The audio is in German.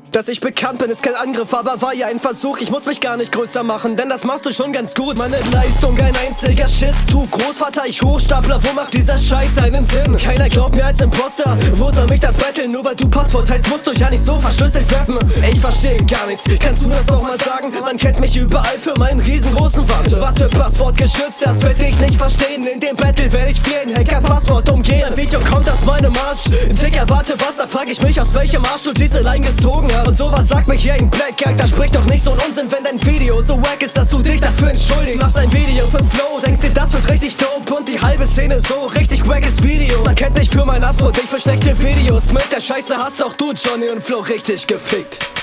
Dass ich bekannt bin, ist kein Angriff, aber war ja ein Versuch. Ich muss mich gar nicht größer machen, denn das machst du schon ganz gut. Meine Leistung, ein einziger Schiss. Du Großvater, ich Hochstapler, wo macht dieser Scheiß einen Sinn? Keiner glaubt mir als Imposter, wo soll mich das battlen? Nur weil du Passwort heißt, musst du ja nicht so verschlüsselt rappen. Ich verstehe gar nichts, kannst du das doch mal sagen? Man kennt mich überall für meinen riesengroßen Wand. Was für Passwort geschützt, das werd ich nicht verstehen. In dem Battle werde ich vielen Hacker-Passwort umgehen. Ein Video kommt aus meinem Arsch, Digga, warte was, da frag ich mich, aus welchem Arsch du diese Line gezogen hast. Und sowas sagt mich hier ein Blackjack, da spricht doch nicht so ein Unsinn, wenn dein Video so wack ist, dass du dich dafür entschuldigst. Machst ein Video für Flow, denkst dir, das wird richtig dope und die halbe Szene so richtig wackes Video. Man kennt mich für mein Afro, dich für schlechte Videos. Mit der Scheiße hast auch du Johnny und Flo richtig gefickt.